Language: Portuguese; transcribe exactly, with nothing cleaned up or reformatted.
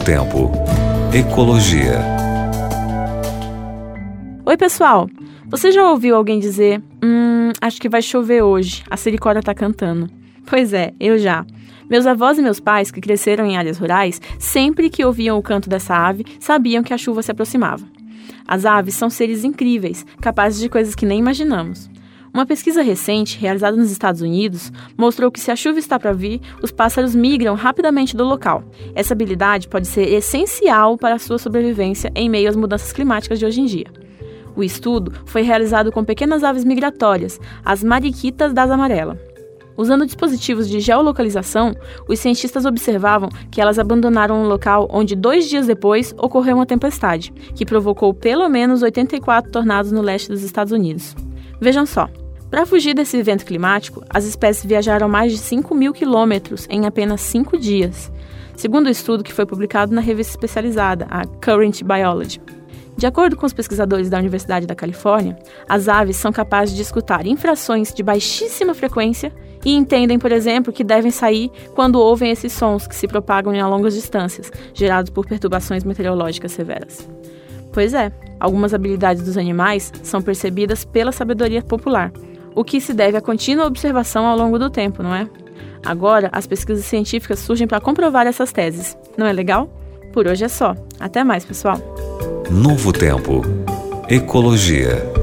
Tempo. Ecologia. Oi, pessoal! Você já ouviu alguém dizer Hum, acho que vai chover hoje, a siricota tá cantando? Pois é, eu já. Meus avós e meus pais, que cresceram em áreas rurais, sempre que ouviam o canto dessa ave, sabiam que a chuva se aproximava. As aves são seres incríveis, capazes de coisas que nem imaginamos. Uma pesquisa recente, realizada nos Estados Unidos, mostrou que se a chuva está para vir, os pássaros migram rapidamente do local. Essa habilidade pode ser essencial para a sua sobrevivência em meio às mudanças climáticas de hoje em dia. O estudo foi realizado com pequenas aves migratórias, as mariquitas da asa amarela. Usando dispositivos de geolocalização, os cientistas observavam que elas abandonaram um local onde dois dias depois ocorreu uma tempestade, que provocou pelo menos oitenta e quatro tornados no leste dos Estados Unidos. Vejam só. Para fugir desse evento climático, as espécies viajaram mais de cinco mil quilômetros em apenas cinco dias, segundo o estudo que foi publicado na revista especializada, a Current Biology. De acordo com os pesquisadores da Universidade da Califórnia, as aves são capazes de escutar infrações de baixíssima frequência e entendem, por exemplo, que devem sair quando ouvem esses sons que se propagam a longas distâncias, gerados por perturbações meteorológicas severas. Pois é, algumas habilidades dos animais são percebidas pela sabedoria popular, o que se deve à contínua observação ao longo do tempo, não é? Agora, as pesquisas científicas surgem para comprovar essas teses. Não é legal? Por hoje é só. Até mais, pessoal! Novo Tempo. Ecologia.